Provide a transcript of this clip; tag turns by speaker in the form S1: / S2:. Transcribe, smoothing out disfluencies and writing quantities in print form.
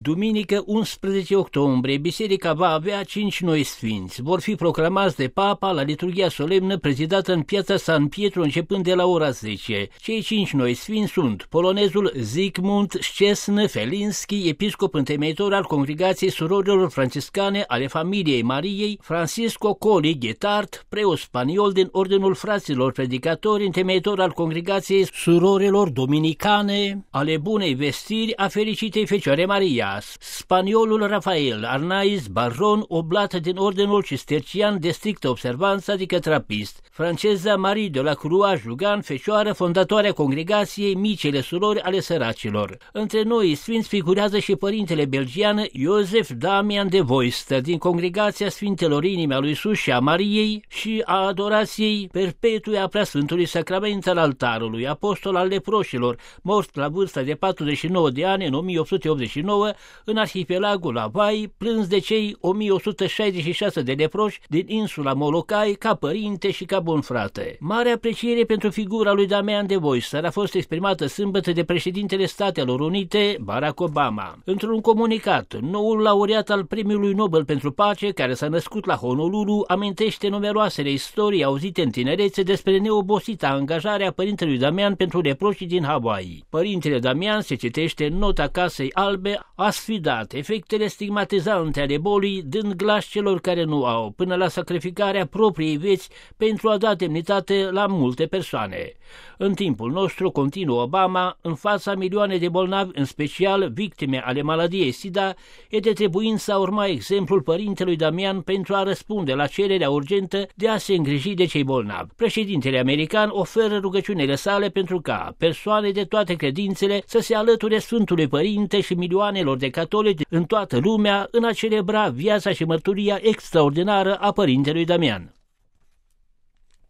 S1: Duminică 11 octombrie, biserica va avea 5 noi sfinți. Vor fi proclamați de papa la liturghia solemnă prezidată în piața San Pietro începând de la ora 10. Cei 5 noi sfinți sunt polonezul Zygmunt Szczesny-Felinski, episcop întemeitor al Congregației Surorilor Franciscane ale Familiei Mariei, Francisco Colli Ghetard, preot spaniol din Ordinul Fraților Predicatori, întemeitor al Congregației Surorilor Dominicane ale Bunei Vestiri a Fericitei Fecioare Maria, spaniolul Rafael Arnaiz Barron, oblat din Ordinul Cistercian de strictă observanță, adică trapist, franceza Marie de la Croix Jugan, fecioară fondatoarea Congregației Micile Surori ale Săracilor. Între noi sfinți figurează și părintele belgian Joseph Damian de Voister din Congregația Sfintelor Inimi a lui Iisus și a Mariei și a adorației perpetue a Preasfântului Sacrament al Altarului, apostol al leproșilor, mort la vârsta de 49 de ani în 1889 în arhipelagul Hawaii, plâns de cei 1166 de leproși din insula Molokai ca părinte și ca bun frate. Mare apreciere pentru figura lui Damian de Voister a fost exprimată sâmbătă de președintele Statelor Unite, Barack Obama. Într-un comunicat, noul laureat al Premiului Nobel pentru Pace, care s-a născut la Honolulu, amintește numeroasele istorii auzite în tinerețe despre neobosita angajare a părintelui Damian pentru leproșii din Hawaii. Părintele Damian, se citește în nota Casei Albe, a sfidat efectele stigmatizante ale bolii, dând glas celor care nu au, până la sacrificarea propriei vieți pentru a da demnitate la multe persoane. În timpul nostru, continuă Obama, în fața milioane de bolnavi, în special victime ale maladiei SIDA, e de trebuință a urma exemplul părintelui Damian pentru a răspunde la cererea urgentă de a se îngriji de cei bolnavi. Președintele american oferă rugăciunile sale pentru ca persoane de toate credințele să se alăture Sfântului Părinte și milioanelor de catolici în toată lumea în a celebra viața și mărturia extraordinară a părintelui Damian.